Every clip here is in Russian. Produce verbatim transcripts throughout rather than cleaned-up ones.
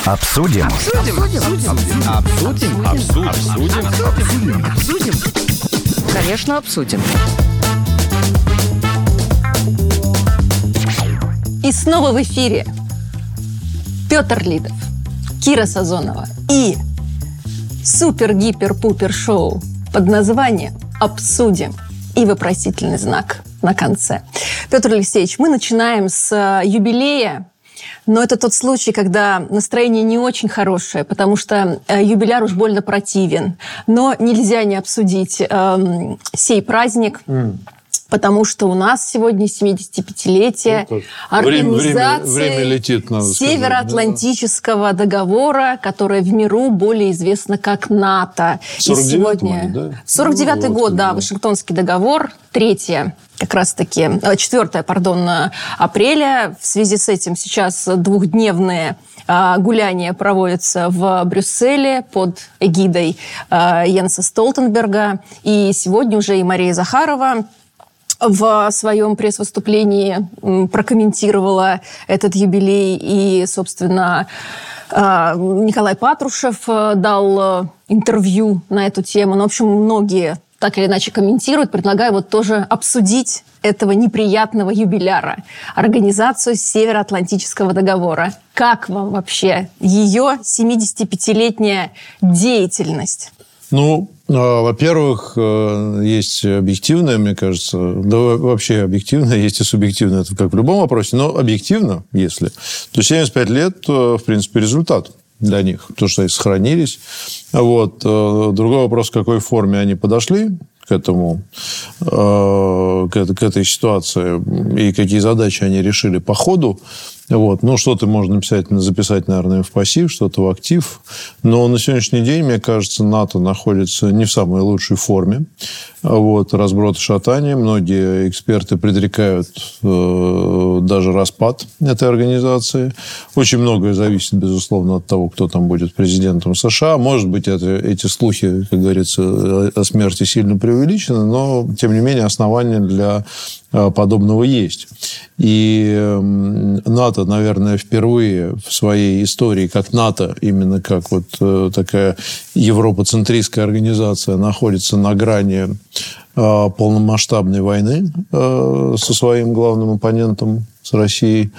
Обсудим. Обсудим. Обсудим. Обсудим. Обсудим. Обсудим. Обсудим. Конечно, обсудим. И снова в эфире Петр Лидов, Кира Сазонова и супер-гипер-пупер-шоу под названием «Обсудим» и вопросительный знак на конце. Петр Алексеевич, мы начинаем с юбилея, но это тот случай, когда настроение не очень хорошее, потому что юбиляр уж больно противен. Но нельзя не обсудить э, сей праздник, mm. потому что у нас сегодня семидесятипятилетие ну, организации время, время летит, Североатлантического да. договора, которое в миру более известно как НАТО. сорок девятый сегодня... да? сорок девятый ну, год, вот, да, да, Вашингтонский договор, третье, как раз-таки, четвёртое, пардон, апреля. В связи с этим сейчас двухдневные гуляния проводятся в Брюсселе под эгидой Йенса Столтенберга. И сегодня уже и Мария Захарова в своем пресс-выступлении прокомментировала этот юбилей. И, собственно, Николай Патрушев дал интервью на эту тему. Ну, в общем, многие так или иначе комментируют. Предлагаю вот тоже обсудить этого неприятного юбиляра, организацию Североатлантического договора. Как вам вообще ее семидесятипятилетняя деятельность? Ну, во-первых, есть объективное, мне кажется, да вообще объективное, есть и субъективное, это как в любом вопросе, но объективно, если, то семьдесят пять лет, в принципе, результат для них, потому что они сохранились. Вот. Другой вопрос, в какой форме они подошли к этому, к этой ситуации и какие задачи они решили по ходу. Вот. Ну, что-то можно написать, записать, наверное, в пассив, что-то в актив. Но на сегодняшний день, мне кажется, НАТО находится не в самой лучшей форме. Вот. Разброд и шатание. Многие эксперты предрекают э, даже распад этой организации. Очень многое зависит, безусловно, от того, кто там будет президентом США. Может быть, это, эти слухи, как говорится, о смерти сильно преувеличены, но, тем не менее, основания для подобного есть. И НАТО, наверное, впервые в своей истории, как НАТО, именно как вот такая европоцентристская организация, находится на грани полномасштабной войны со своим главным оппонентом, с Россией.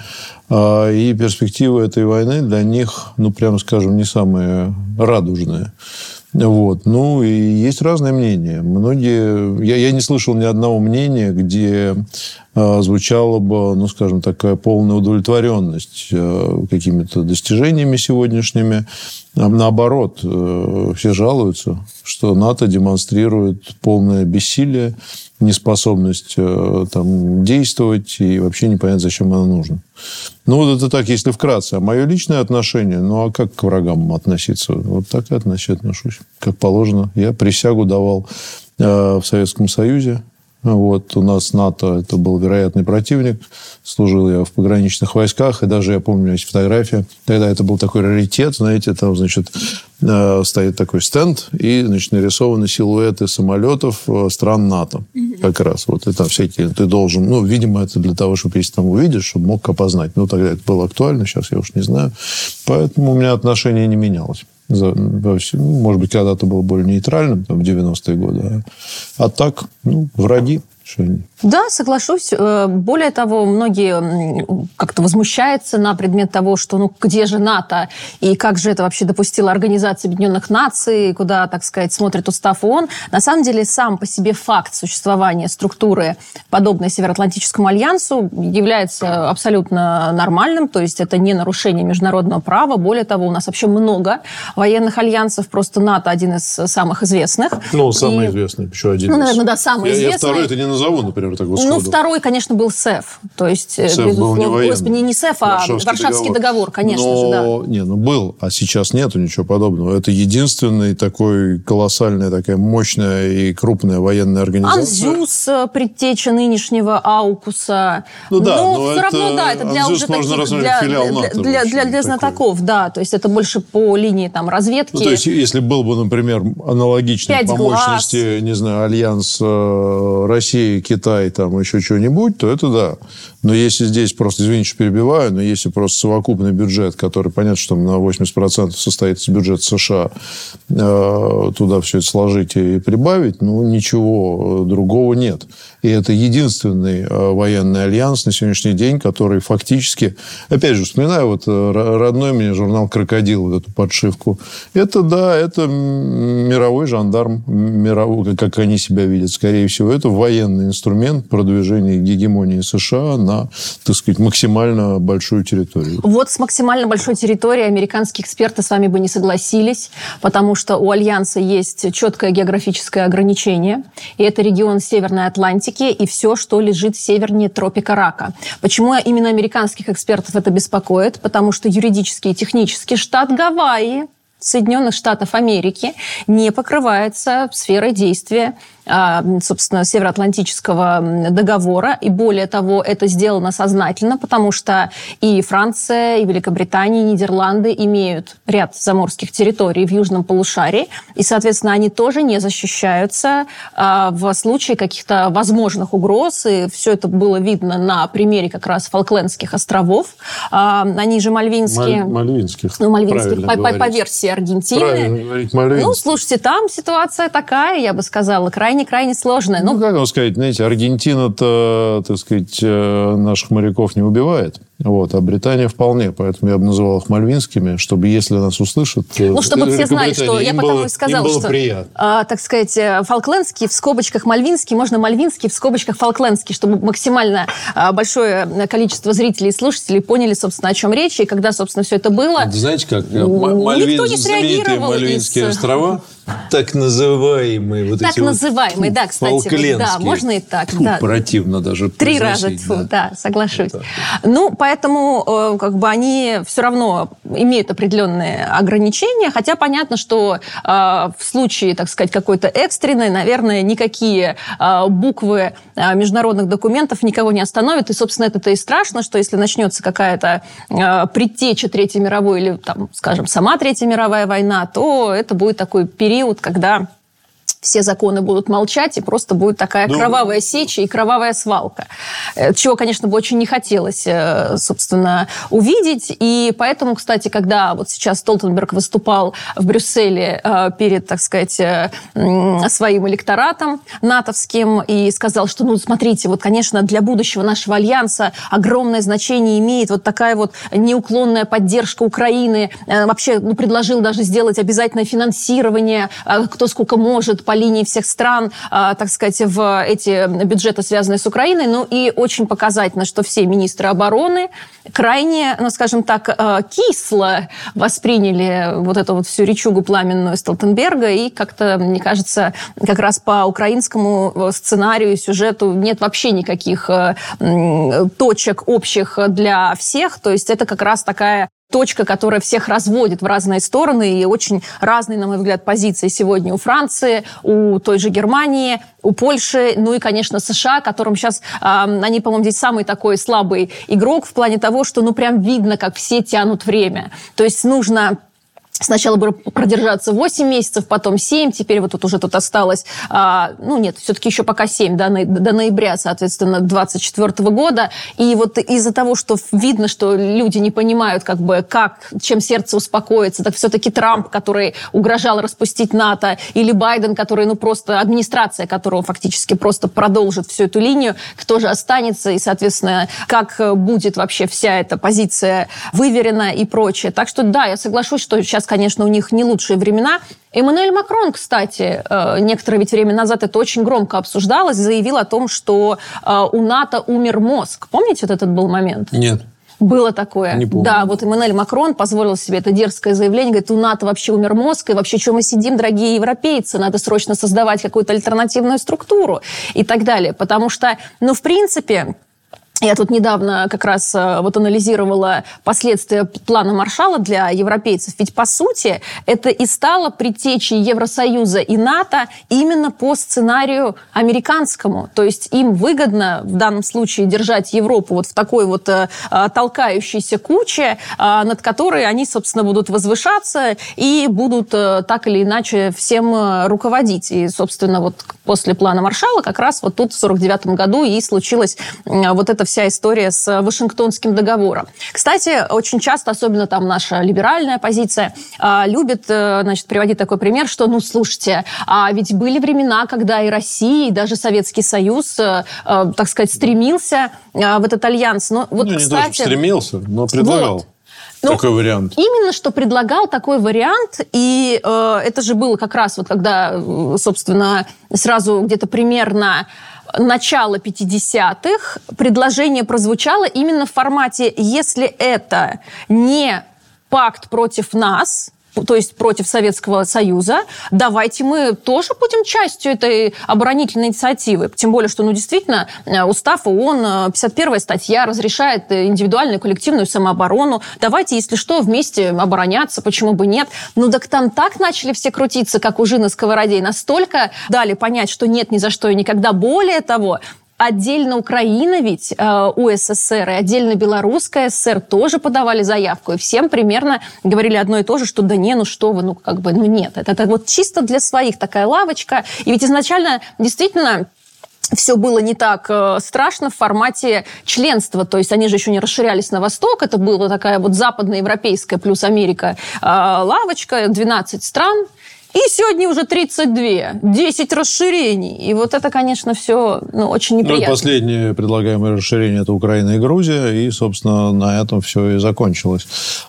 И перспективы этой войны для них, ну, прямо скажем, не самые радужные. Вот. Ну, и есть разные мнения. Многие... Я, я не слышал ни одного мнения, где э, звучала бы, ну, скажем, такая полная удовлетворенность э, какими-то достижениями сегодняшними. А наоборот, э, все жалуются, что НАТО демонстрирует полное бессилие, неспособность э, там, действовать, и вообще непонятно, зачем оно нужно. Ну, вот это так, если вкратце. А мое личное отношение, ну, а как к врагам относиться? Вот так и отношусь, как положено. Я присягу давал э, в Советском Союзе. Вот, у нас НАТО, это был вероятный противник. Служил я в пограничных войсках. И даже, я помню, у меня есть фотография. Тогда это был такой раритет. Знаете, там, значит, стоит такой стенд. И, значит, нарисованы силуэты самолетов стран НАТО. Mm-hmm. Как раз. Вот, и там всякие... Ты должен... Ну, видимо, это для того, чтобы, если там увидишь, чтобы мог опознать. Ну, тогда это было актуально. Сейчас я уж не знаю. Поэтому у меня отношение не менялось. Может быть, когда-то было более нейтральным, там, в девяностые годы. А, а так, ну, враги. Да, соглашусь. Более того, многие как-то возмущаются на предмет того, что ну где же НАТО и как же это вообще допустила Организация Объединенных Наций, куда, так сказать, смотрит устав ООН. На самом деле, сам по себе факт существования структуры, подобной Североатлантическому альянсу, является абсолютно нормальным, то есть это не нарушение международного права. Более того, у нас вообще много военных альянсов, просто НАТО один из самых известных. Ну, самый и... известный, еще один. Ну, наверное, да, самый я, известный. Я второй это не назову, например, так вот сходу. Ну, второй, конечно, был СЭФ. То есть, СЭФ был не военный. Господи, не СЭФ, а Варшавский, Варшавский договор. договор, конечно но, же, да. Не, ну был, а сейчас нету ничего подобного. Это единственный такой колоссальная, такая мощная и крупная военная организация. Анзюс, предтеча нынешнего Аукуса. Ну да, но, но все это, равно, да, это для Анзюс уже можно таких, для, филиал НАТО, для, для, для знатоков, такой. Да, то есть это больше по линии там разведки. Ну, то есть, если был бы, например, аналогичный по мощности, не знаю, альянс России Россия, Китай, там еще что-нибудь, то это да. Но если здесь просто, извините, что перебиваю, но если просто совокупный бюджет, который, понятно, что на восемьдесят процентов состоит из бюджета США, туда все это сложить и прибавить, ну, ничего другого нет. И это единственный военный альянс на сегодняшний день, который фактически... Опять же, вспоминаю вот родной мне журнал «Крокодил», вот эту подшивку. Это, да, это мировой жандарм, мировой, как они себя видят. Скорее всего, это военный инструмент продвижения гегемонии США на, так сказать, максимально большую территорию. Вот с максимально большой территорией американские эксперты с вами бы не согласились, потому что у Альянса есть четкое географическое ограничение, и это регион Северной Атлантики и все, что лежит севернее тропика Рака. Почему именно американских экспертов это беспокоит? Потому что юридически и технически штат Гавайи Соединенных Штатов Америки не покрывается сферой действия, собственно, Североатлантического договора. И более того, это сделано сознательно, потому что и Франция, и Великобритания, и Нидерланды имеют ряд заморских территорий в южном полушарии. И, соответственно, они тоже не защищаются в случае каких-то возможных угроз. И все это было видно на примере как раз Фолклендских островов. Они же мальвинские. Маль, мальвинских. Ну, мальвинских, по, по, по версии Аргентины. Правильно говорить, мальвинских. Ну, слушайте, там ситуация такая, я бы сказала, крайне-крайне сложная. Ну, ну, как вам сказать, знаете, Аргентина-то, так сказать, наших моряков не убивает. Вот, а Британия вполне. Поэтому я бы называл их мальвинскими, чтобы, если нас услышат... Ну, чтобы все знали, что... Я потому было, и сказала, что, а, так сказать, фолклендский в скобочках мальвинский, можно мальвинский в скобочках фолклендский, чтобы максимально а, большое количество зрителей и слушателей поняли, собственно, о чем речь. И когда, собственно, все это было... Знаете, как Мальвин, знаменитые Мальвинские из... острова, так называемые... Вот так эти называемые, вот, да, кстати. Да, можно и так. Фу, да. Противно даже Три раза, фу, да. да, соглашусь. Вот ну, поэтому как бы они все равно имеют определенные ограничения, хотя понятно, что э, в случае, так сказать, какой-то экстренной, наверное, никакие э, буквы э, международных документов никого не остановят. И, собственно, это-то и страшно, что если начнется какая-то э, предтеча Третьей мировой или, там, скажем, сама Третья мировая война, то это будет такой период, когда все законы будут молчать, и просто будет такая ну, кровавая сеча и кровавая свалка. Чего, конечно, бы очень не хотелось, собственно, увидеть. И поэтому, кстати, когда вот сейчас Столтенберг выступал в Брюсселе перед, так сказать, своим электоратом натовским и сказал, что, ну, смотрите, вот, конечно, для будущего нашего альянса огромное значение имеет вот такая вот неуклонная поддержка Украины. Вообще, ну, предложил даже сделать обязательное финансирование, кто сколько может, по линии всех стран, так сказать, в эти бюджеты, связанные с Украиной. Ну и очень показательно, что все министры обороны крайне, ну, скажем так, кисло восприняли вот эту вот всю речугу пламенную Столтенберга. И как-то, мне кажется, как раз по украинскому сценарию, сюжету нет вообще никаких точек общих для всех. То есть это как раз такая точка, которая всех разводит в разные стороны, и очень разные, на мой взгляд, позиции сегодня у Франции, у той же Германии, у Польши, ну и, конечно, США, которым сейчас, э, они, по-моему, здесь самый такой слабый игрок в плане того, что, ну, прям видно, как все тянут время. То есть нужно... Сначала бы продержаться восемь месяцев, потом семь, теперь вот тут уже тут осталось, а, ну нет, все-таки еще пока семь, до, до ноября, соответственно, двадцать четвёртого года. И вот из-за того, что видно, что люди не понимают, как бы, как, чем сердце успокоится, так все-таки Трамп, который угрожал распустить НАТО, или Байден, который, ну просто, администрация которого фактически просто продолжит всю эту линию, кто же останется, и, соответственно, как будет вообще вся эта позиция выверена и прочее. Так что, да, я соглашусь, что сейчас, конечно, у них не лучшие времена. Эммануэль Макрон, кстати, некоторое ведь время назад это очень громко обсуждалось, заявил о том, что у НАТО умер мозг. Помните, вот этот был момент? Нет. Было такое. Не помню. Да, вот Эммануэль Макрон позволил себе это дерзкое заявление, говорит, у НАТО вообще умер мозг, и вообще, что мы сидим, дорогие европейцы, надо срочно создавать какую-то альтернативную структуру и так далее. Потому что, ну, в принципе... Я тут недавно как раз вот анализировала последствия плана Маршалла для европейцев. Ведь, по сути, это и стало предтечей Евросоюза и НАТО именно по сценарию американскому. То есть им выгодно в данном случае держать Европу вот в такой вот э, толкающейся куче, э, над которой они, собственно, будут возвышаться и будут э, так или иначе всем э, руководить. И, собственно, вот после плана Маршалла как раз вот тут в сорок девятом году и случилась э, вот эта вся история с Вашингтонским договором. Кстати, очень часто, особенно там наша либеральная позиция, любит, значит, приводить такой пример, что, ну, слушайте, а ведь были времена, когда и Россия, и даже Советский Союз, так сказать, стремился в этот альянс. Но вот, ну, не кстати, то, что стремился, но предлагал. Вот. Ну, такой вариант. Именно что предлагал такой вариант, и э, это же было как раз вот когда, собственно, сразу где-то примерно начало пятидесятых предложение прозвучало именно в формате: если это не пакт против нас, то есть против Советского Союза, давайте мы тоже будем частью этой оборонительной инициативы. Тем более, что, ну, действительно, устав ООН, пятьдесят первая статья разрешает индивидуальную коллективную самооборону. Давайте, если что, вместе обороняться, почему бы нет. Ну, так там так начали все крутиться, как ужи на сковороде, и настолько дали понять, что нет ни за что и никогда. Более того, отдельно Украина ведь, э, у СССР, и отдельно Белорусская ССР тоже подавали заявку. И всем примерно говорили одно и то же, что да не, ну что вы, ну как бы, ну нет. Это, это вот чисто для своих такая лавочка. И ведь изначально действительно все было не так э, страшно в формате членства. То есть они же еще не расширялись на восток. Это была такая вот западноевропейская плюс Америка э, лавочка, двенадцать стран. И сегодня уже тридцать два, десять расширений. И вот это, конечно, все, ну, очень неприятно. Ну, последнее предлагаемое расширение – это Украина и Грузия. И, собственно, на этом все и закончилось.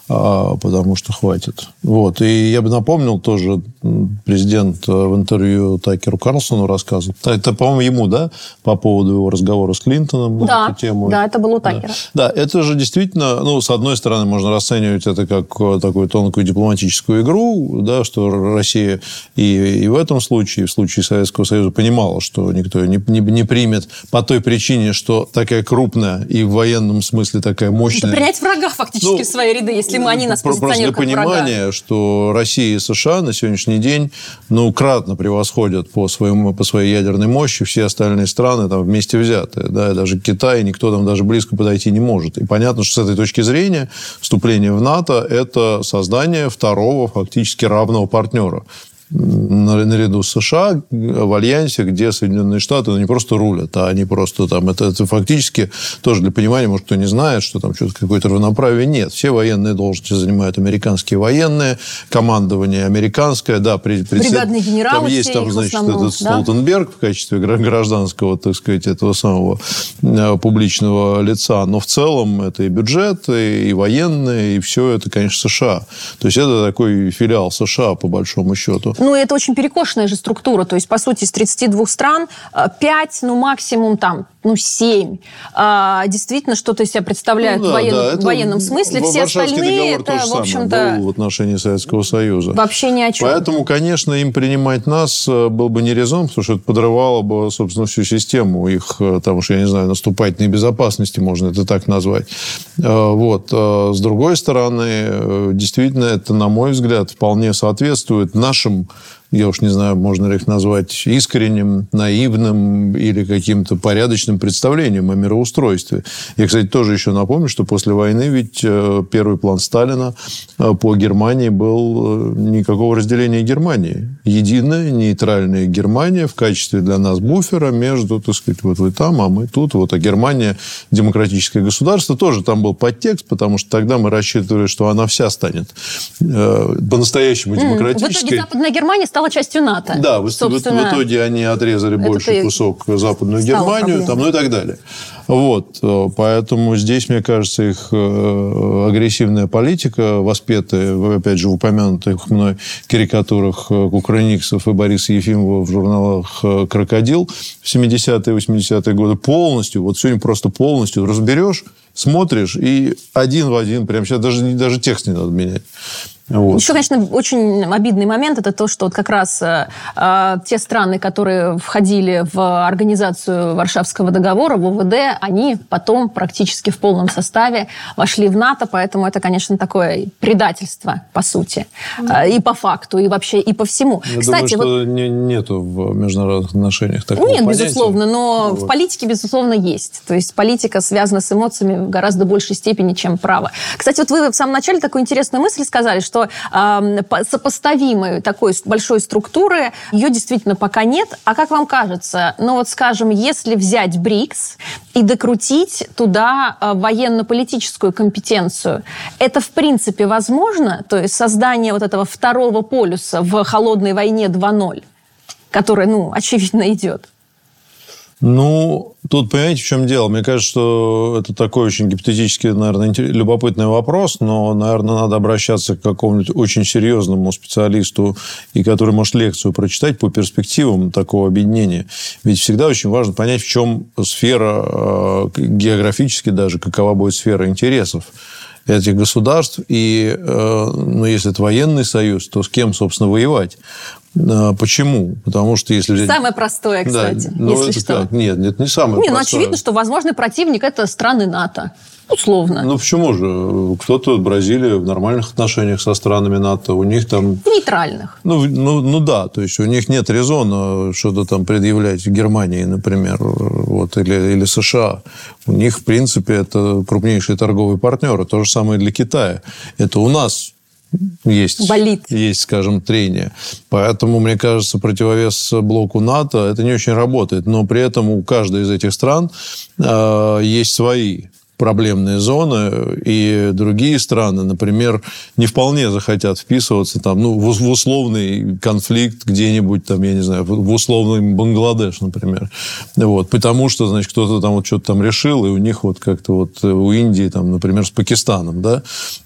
Потому что хватит. Вот. И я бы напомнил тоже, президент в интервью Такеру Карлсону рассказывал. Это, по-моему, ему, да? По поводу его разговора с Клинтоном. Да, эту тему. Да, это было у Такера. Да. да, это же действительно, ну, с одной стороны, можно расценивать это как такую тонкую дипломатическую игру, да, что Россия И, и в этом случае, в случае Советского Союза, понимала, что никто не, не, не примет по той причине, что такая крупная и в военном смысле такая мощная... Это принять врага фактически ну, в свои ряды, если мы, они нас позиционируют как врага. Просто для понимания, что Россия и США на сегодняшний день ну, кратно превосходят по, своему, по своей ядерной мощи все остальные страны там, вместе взятые. Да, и даже Китай, никто там даже близко подойти не может. И понятно, что с этой точки зрения вступление в НАТО – это создание второго фактически равного партнера наряду с США в альянсе, где Соединенные Штаты ну, не просто рулят, а они просто там... Это, это фактически тоже для понимания, может, кто не знает, что там что-то какое-то равноправие. Нет. Все военные должности занимают американские военные, командование американское, да, при, при, бригадные генералы. Там есть, там, значит, этот да? Столтенберг в качестве гражданского, так сказать, этого самого публичного лица. Но в целом это и бюджет, и военные, и все это, конечно, США. То есть это такой филиал США, по большому счету. Ну, это очень перекошенная же структура. То есть, по сути, из тридцати двух стран пять, ну, максимум там, ну, семь. А, действительно, что-то из себя представляют ну, да, в военном, да, военном смысле. Все остальные, это, в общем-то... в отношении Советского Союза. Вообще ни о чем. Поэтому, конечно, им принимать нас был бы не резон, потому что это подрывало бы, собственно, всю систему их, там уж, я не знаю, наступательной безопасности, можно это так назвать. Вот. С другой стороны, действительно, это, на мой взгляд, вполне соответствует нашим, я уж не знаю, можно ли их назвать искренним, наивным или каким-то порядочным представлением о мироустройстве. Я, кстати, тоже еще напомню, что после войны ведь первый план Сталина по Германии был никакого разделения Германии. Единая, нейтральная Германия в качестве для нас буфера между, так сказать, вот вы там, а мы тут. Вот, а Германия демократическое государство. Тоже там был подтекст, потому что тогда мы рассчитывали, что она вся станет по-настоящему демократической. В итоге Западная Германия стала стала частью НАТО. Да, в, в итоге они отрезали больший кусок Западную Германию, там, ну и так далее. Вот. Поэтому здесь, мне кажется, их агрессивная политика, воспетая, опять же, в упомянутых мной карикатурах Кукрыниксов и Бориса Ефимова в журналах «Крокодил» в семидесятые и восьмидесятые годы, полностью, вот сегодня просто полностью разберешь, смотришь, и один в один, прямо сейчас даже, даже текст не надо менять. Вот. Еще, конечно, очень обидный момент – это то, что вот как раз э, э, те страны, которые входили в организацию Варшавского договора, в ОВД, они потом практически в полном составе вошли в НАТО, поэтому это, конечно, такое предательство, по сути, э, и по факту, и вообще, и по всему. Я Кстати, думаю, вот... что не, нету в международных отношениях такого Нет, понятия. безусловно, но вот. в политике, безусловно, есть. То есть политика связана с эмоциями в гораздо большей степени, чем право. Кстати, вот вы в самом начале такую интересную мысль сказали, что э, сопоставимой такой большой структуры ее действительно пока нет. А как вам кажется, ну вот, скажем, если взять БРИКС и докрутить туда э, военно-политическую компетенцию, это в принципе возможно? То есть создание вот этого второго полюса в холодной войне два ноль, которая, ну, очевидно, идет? Ну, тут, понимаете, в чем дело? Мне кажется, что это такой очень гипотетический, наверное, любопытный вопрос, но, наверное, надо обращаться к какому-нибудь очень серьезному специалисту, и который может лекцию прочитать по перспективам такого объединения. Ведь всегда очень важно понять, в чем сфера, географически даже, какова будет сфера интересов этих государств. И, ну, если это военный союз, то с кем, собственно, воевать? Почему? Потому что если взять... Самое простое, кстати, да, если это что. Как? Нет, это не самое не, простое. Ну, очевидно, что возможный противник – это страны НАТО. Условно. Ну, почему же? Кто-то, Бразилия, в нормальных отношениях со странами НАТО. У них там... В нейтральных. Ну, ну, ну да, то есть у них нет резона что-то там предъявлять Германии, например, вот, или, или США. У них, в принципе, это крупнейшие торговые партнеры. То же самое для Китая. Это у нас... Есть, болит. Есть, скажем, трение. Поэтому, мне кажется, противовес блоку НАТО это не очень работает. Но при этом у каждой из этих стран э, есть свои проблемные зоны, и другие страны, например, не вполне захотят вписываться там, ну, в, в условный конфликт где-нибудь, там, я не знаю, в условный Бангладеш, например. Вот. Потому что, значит, кто-то там вот что-то там решил, и у них вот как-то вот у Индии, там, например, с Пакистаном, да,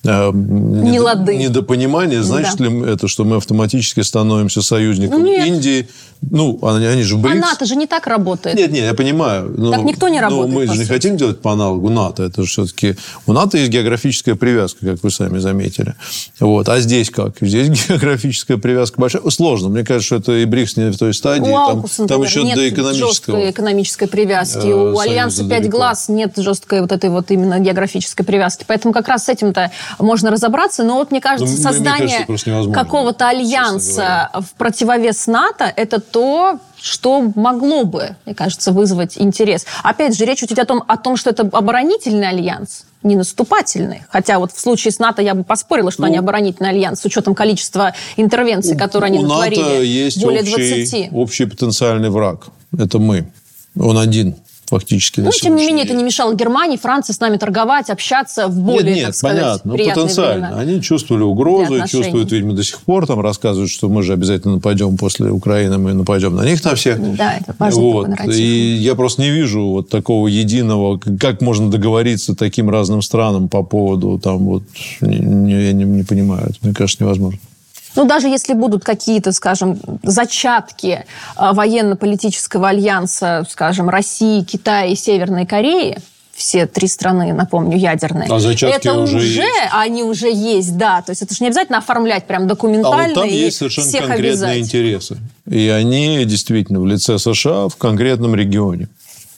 не лады. Недопонимание, значит да. ли это, что мы автоматически становимся союзником Нет. Индии? Ну, они, они же в БРИКС. А НАТО же не так работает. Нет, нет, я понимаю. Но, так никто не работает. Но мы же не сути. хотим делать по аналогу НАТО. Это же все-таки... У НАТО есть географическая привязка, как вы сами заметили. Вот. А здесь как? Здесь географическая привязка большая. Сложно. Мне кажется, что это и БРИКС не в той стадии. У там, Аукуса, там например, еще нет до экономического... жесткой экономической привязки. Э, у Альянса «Пять далеко. глаз» нет жесткой вот этой вот именно географической привязки. Поэтому как раз с этим-то можно разобраться. Но вот мне кажется, ну, создание мне кажется, какого-то альянса в противовес НАТО – это то, что могло бы, мне кажется, вызвать интерес. Опять же, речь идет о том, о том, что это оборонительный альянс, не наступательный. Хотя вот в случае с НАТО я бы поспорила, что ну, они оборонительный альянс, с учетом количества интервенций, которые они натворили. У НАТО есть более общий, двадцати. общий потенциальный враг. Это мы. Он один. Фактически. Ну, тем не менее, это не мешало Германии, Франции с нами торговать, общаться в более, нет, нет, так сказать, понятно, приятные потенциально. времена. Они чувствовали угрозу, и чувствуют, видимо, до сих пор. Там рассказывают, что мы же обязательно нападем после Украины, мы нападем на них, на всех. Да, это важный вот. такой нарратив. И я просто не вижу вот такого единого, как можно договориться таким разным странам по поводу, там, вот, не, я не, не понимаю, это, мне кажется, невозможно. Ну, даже если будут какие-то, скажем, зачатки военно-политического альянса, скажем, России, Китая и Северной Кореи, все три страны, напомню, ядерные. А зачатки это уже, уже есть. Они уже есть, да. То есть это же не обязательно оформлять прям документально. А вот там и есть совершенно всех конкретные обязать. интересы. И они действительно в лице США в конкретном регионе.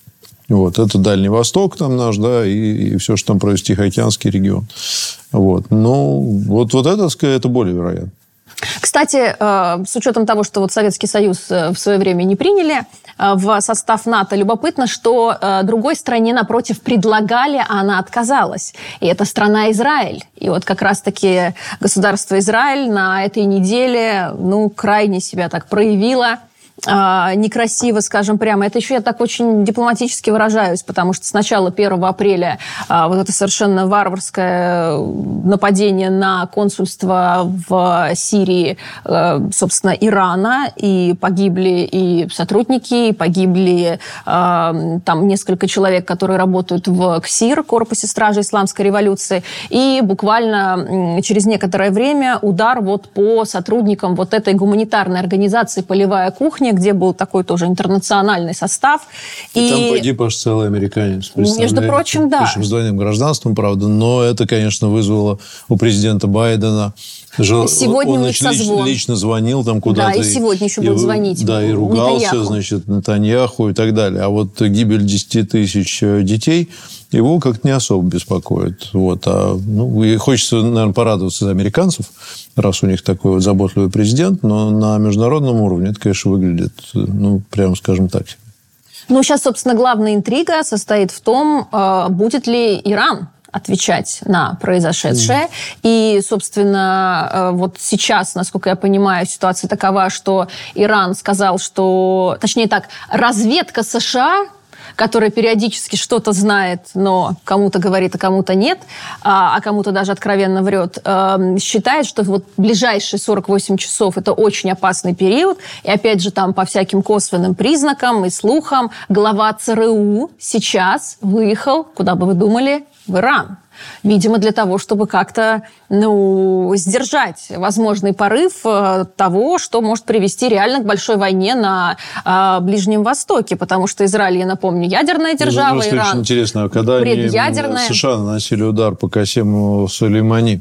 Вот, это Дальний Восток там наш, да, и, и все, что там происходит, Тихоокеанский регион. Вот. Ну, вот, вот это, это более вероятно. Кстати, с учетом того, что вот Советский Союз в свое время не приняли в состав НАТО, любопытно, что другой стране, напротив, предлагали, а она отказалась. И это страна Израиль. И вот как раз-таки государство Израиль на этой неделе, ну, крайне себя так проявило. Некрасиво, скажем прямо. Это еще я так очень дипломатически выражаюсь, потому что с начала первого апреля вот это совершенно варварское нападение на консульство в Сирии, собственно, Ирана, и погибли и сотрудники, и погибли там несколько человек, которые работают в КСИР, Корпусе стражи Исламской революции, и буквально через некоторое время удар вот по сотрудникам вот этой гуманитарной организации «Полевая кухня», Вашингтоне, где был такой тоже интернациональный состав. И, и... там погиб аж целый американец. Между прочим, да. Причем с двойным гражданством, правда. Но это, конечно, вызвало у президента Байдена... Сегодня он у них созвон. Лично звонил там куда-то. Да, и сегодня еще будет звонить. Да, и ругался, Нетаньяху. значит, Нетаньяху и так далее. А вот гибель десяти тысяч детей его как-то не особо беспокоит. Вот. А, ну, и хочется, наверное, порадоваться за американцев, раз у них такой вот заботливый президент, но на международном уровне это, конечно, выглядит, ну, прямо скажем так. Ну, сейчас, собственно, главная интрига состоит в том, будет ли Иран отвечать на произошедшее. Mm. И, собственно, вот сейчас, насколько я понимаю, ситуация такова, что Иран сказал, что... Точнее так, разведка США, которая периодически что-то знает, но кому-то говорит, а кому-то нет, а кому-то даже откровенно врет, считает, что вот ближайшие сорок восемь часов – это очень опасный период. И опять же, там по всяким косвенным признакам и слухам глава ЦРУ сейчас выехал, куда бы вы думали, в Иран. Видимо, для того, чтобы как-то ну, сдержать возможный порыв того, что может привести реально к большой войне на а, Ближнем Востоке. Потому что Израиль, я напомню, ядерная держава, ну, Иран очень интересно, когда предъядерная. Они, США наносили удар по Касему Сулеймани,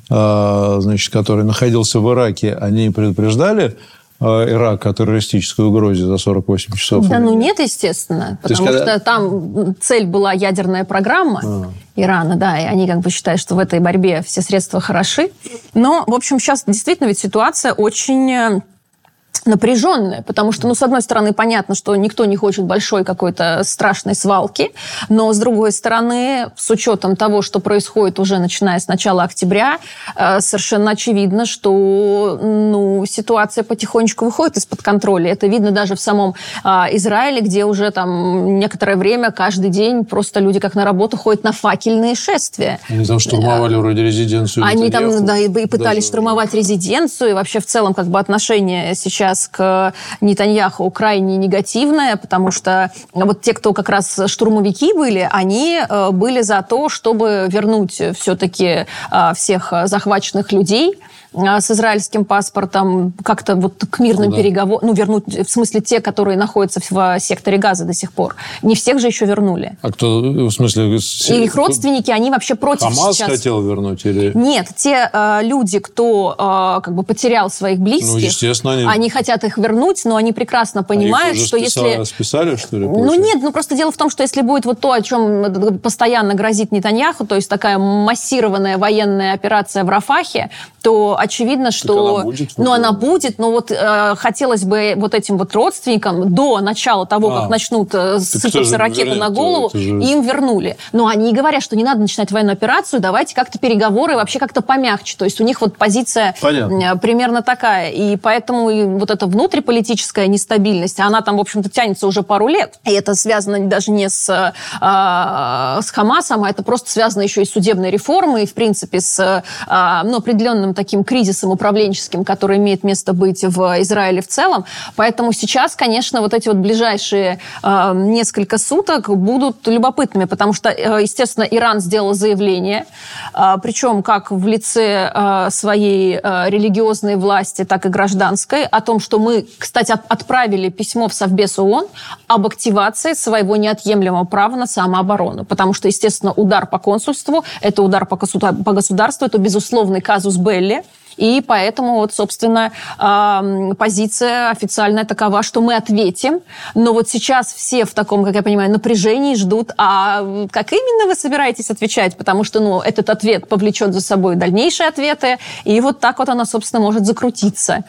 а, значит, который находился в Ираке, они предупреждали Ирак о террористической угрозе за сорок восемь часов? Да, ну нет, естественно. Потому есть, когда... что там цель была ядерная программа а. Ирана, да, и они как бы считают, что в этой борьбе все средства хороши. Но, в общем, сейчас действительно ведь ситуация очень... напряженная, потому что, ну, с одной стороны, понятно, что никто не хочет большой какой-то страшной свалки, но, с другой стороны, с учетом того, что происходит уже начиная с начала октября, совершенно очевидно, что, ну, ситуация потихонечку выходит из-под контроля. Это видно даже в самом Израиле, где уже там некоторое время, каждый день просто люди как на работу ходят на факельные шествия. Они там штурмовали вроде резиденцию Они Нетаньяху. там, да, и пытались даже... штурмовать резиденцию, и вообще в целом как бы отношения сейчас к Нетаньяху крайне негативное, потому что вот те, кто как раз штурмовики были, они были за то, чтобы вернуть все-таки всех захваченных людей с израильским паспортом как-то вот к мирным ну, да. переговорам, ну, вернуть, в смысле, те, которые находятся в секторе Газа до сих пор. Не всех же еще вернули. А кто, в смысле... И их родственники, они вообще против Хамас сейчас. хотел вернуть? Или... Нет, те э, люди, кто э, как бы потерял своих близких, ну, естественно, они... они хотят их вернуть, но они прекрасно понимают, что списали, если... списали, что ли? Ну, нет, ну, просто дело в том, что если будет вот то, о чем постоянно грозит Нетаньяху, то есть такая массированная военная операция в Рафахе, то очевидно, что... Она будет, ну, она будет, но вот э, хотелось бы вот этим вот родственникам до начала того, а, как начнут э, сыпаться ракеты на голову, же... им вернули. Но они говорят, что не надо начинать военную операцию, давайте как-то переговоры вообще как-то помягче. То есть у них вот позиция Понятно. примерно такая. И поэтому и вот эта внутриполитическая нестабильность, она там, в общем-то, тянется уже пару лет. И это связано даже не с, э, с Хамасом, а это просто связано еще и с судебной реформой, и, в принципе, с э, ну, определенным таким кризисом управленческим, который имеет место быть в Израиле в целом. Поэтому сейчас, конечно, вот эти вот ближайшие э, несколько суток будут любопытными, потому что, э, естественно, Иран сделал заявление, э, причем как в лице э, своей э, религиозной власти, так и гражданской, о том, что мы, кстати, от, отправили письмо в Совбез ООН об активации своего неотъемлемого права на самооборону. Потому что, естественно, удар по консульству, это удар по, государ- по государству, это безусловный казус белли. И поэтому, вот, собственно, позиция официальная такова, что мы ответим. Но вот сейчас все в таком, как я понимаю, напряжении ждут, а как именно вы собираетесь отвечать? Потому что, ну, этот ответ повлечет за собой дальнейшие ответы, и вот так вот она, собственно, может закрутиться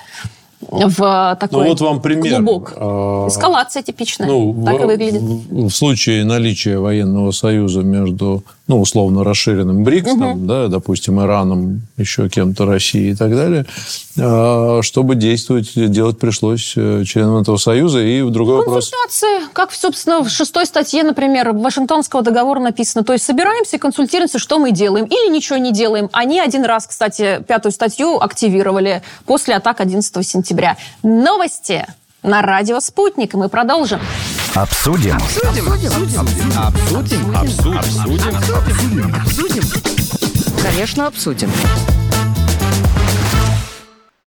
в такой ну, вот вам пример. клубок. Эскалация типичная. Ну, так в, и выглядит. В, в случае наличия военного союза между, ну, условно расширенным БРИКС, угу. там, да, допустим, Ираном, еще кем-то, Россией и так далее, чтобы действовать, делать пришлось членам этого союза. И другой вопрос... Консультации. Как, собственно, в шестой статье, например, Вашингтонского договора написано. То есть собираемся и консультируемся, что мы делаем. Или ничего не делаем. Они один раз, кстати, пятую статью активировали после атак одиннадцатого сентября. Новости на радио «Спутник». И мы продолжим. Обсудим. Обсудим. Обсудим. Обсудим. Обсудим. Обсудим. Обсудим. Обсудим. Конечно, обсудим.